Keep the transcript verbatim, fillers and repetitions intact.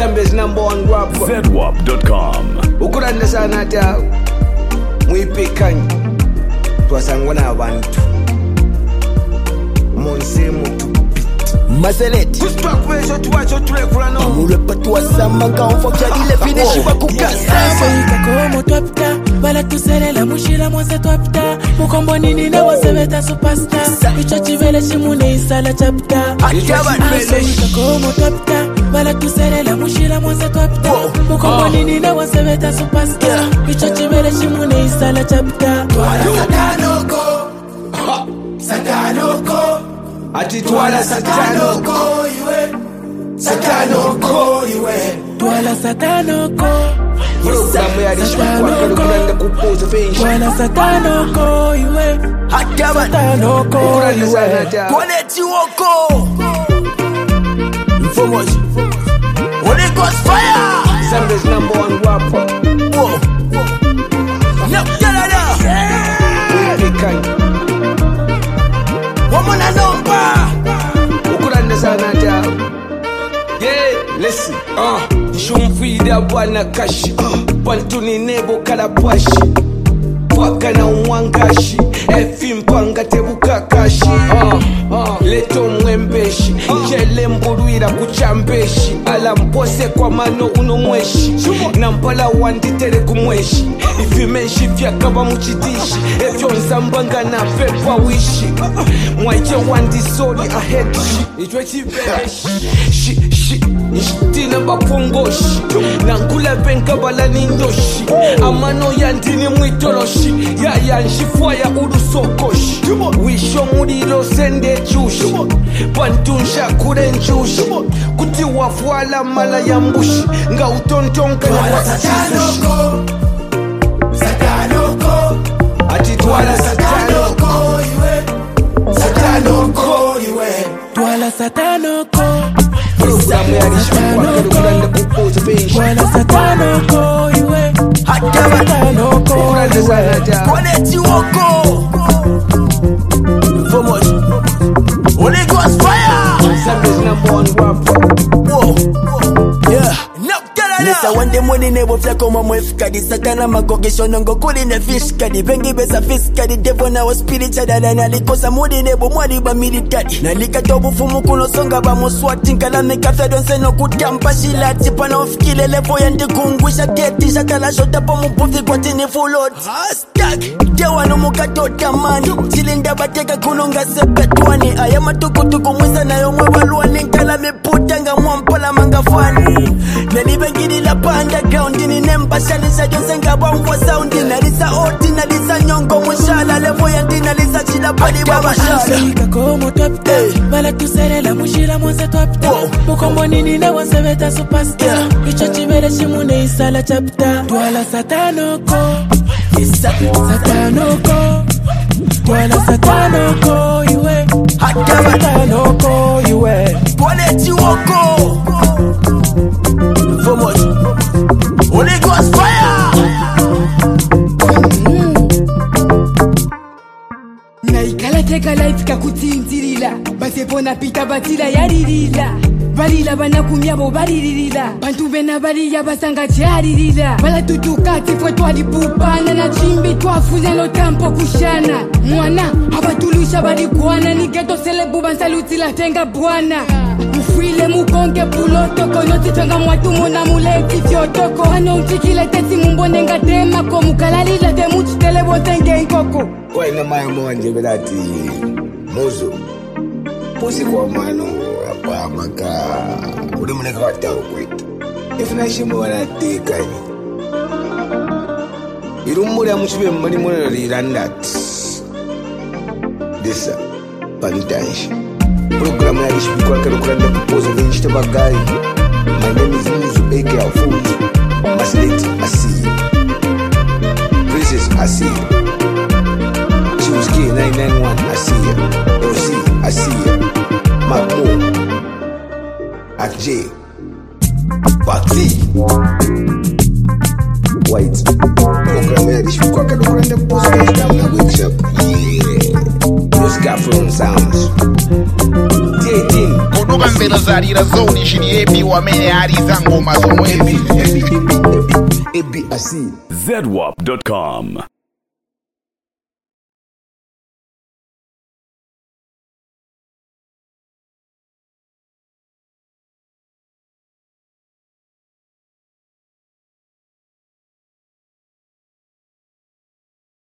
Zambia's number one rapper. Z W A P dot com. Ukuranda sana ta muipikanyi twasangwana abantu monse mutu Mazelet kusitwakubeso tuwacho tulekulano Amulepa tuwasama kaonfo kyadile finishi bakukasa Soika como twapta Bala tuserela mushira mwanze twapta Mukombo nini na wasebeta superstar Icho chivele shimune isala chapta Soika como twapta Bala tuserela mushira mwanze twapta Mukombo nini na wasebeta superstar Icho chivele shimune isala chapta Satanoko Satanoko ati twala satanoko iwe Satanoko iwe Twala satanoko programu yalishikukwakalukulanda kupoza penshi Twala satanoko iwe Satanoko ukuranda sana ta Quality woko Informoji Holy Ghost fire Zambia's number one rapper Whoa No, da da muipikanyi Woman a number ukuranda sana ta yeah listen uh shumfida bwana kashi uh pantuni nebo kalapashi paka na umwangashi efi mpanga tebukakashi uh, uh. leto mwembeshi uh. jele mbulwira kuchambeshi ala mpose kwa mano unomweshi na mpala wanditere kumweshi ifimeshi vyakaba muchitishi efyo nzambanga na pepa wishi mwaike wandisori aheadshi itwe chibeshi shi shi nishtina bapongoshi nankula benka bala nindoshi amano yandini mwitoloshi ya yanshifwa ya urusokoshi wisho muliro sende chushi pantunsha kure nchushi kuti wafwala mala ya mbushi nga utontonka na Satanoko Satanoko ati twala satanoko iwe Satanoko iwe Twala satanoko programu yalishikukwakalukulanda kupoza penshi Twala satanoko iwe Satanoko ukuranda sana ta Quality woko Informoji Holy Ghost fire Zambia's number one rapper Whoa Yeah Nisa wande mwini nebo fyako mamwefkadi Satana magogesho nongo kuli ne fishkadi Pengi besa fiskadi Devo na wa spiritual Nalikosa mudi nebo mwadi ba militari Nalika tobu fumu kuno songa ba muswati Nkala meka fedonse no kutampa shilati Pana ufikile levo yandi kungwisha keti Shatala shota pa mupufi kwa tini fulot Hashtag Dewa no mukatota mani Chilinda bateka kunonga sepetwani Ayama tukutuku mwisa na yomwe waluani Nkala miputanga mwampala mangafani Nani bengini la pa underground Ni nemba shalisha jonse nga bangwa soundi Nalisa oti nalisa nyongo mwishala Levo yandi nalisa chila pali baba shala Soika como twapta Bala tuserela mushira mwanze twapta Mukombo nini na wasebeta superstar Icho chivele shimune isala chapta Twala satanoko Satanoko Twala satanoko iwe Satanoko iwe Quality woko Informoji Holy Ghost fire naikala teka life kakutinzilila basepona pita batila yalilila balila banakumyabo balililila bantu bena baliya basanga kyalilila balatutukati fwe twalipupana na chimbi twafuze lotampo kushana mwana abatulusha baligwana nigeto selebu bansalutila tenga bwana mufwile mukonge puloto konotitwenga mwatumo na muleti fyotoko ano utikile tesi mumbonenga temako mukalalila temuchitele botenge nkoko waina maya mwanje belati muzo pusi kwa mano apa maka uli muneka watao kwetu ifuna shimu wanatika irumuri ya mchibe mwani mwani lirandat disa pantanshi programu ya lishipi kwa kero kuranda kupoza venjita bagari. My name is Muzu aka Afuzi Maseleti Asiya Princess Asiya Choose K nine nine one Asiya O C Asiya Makmo Akje Bakli White programu ya lishipi kwa kero kuranda kupoza venjita na workshop. Yeah Those Gafron sounds eighteen Bambino zarira zoni shini ebi wamene ariza ngoma zomwe ebi ebi asi Z W A P dot com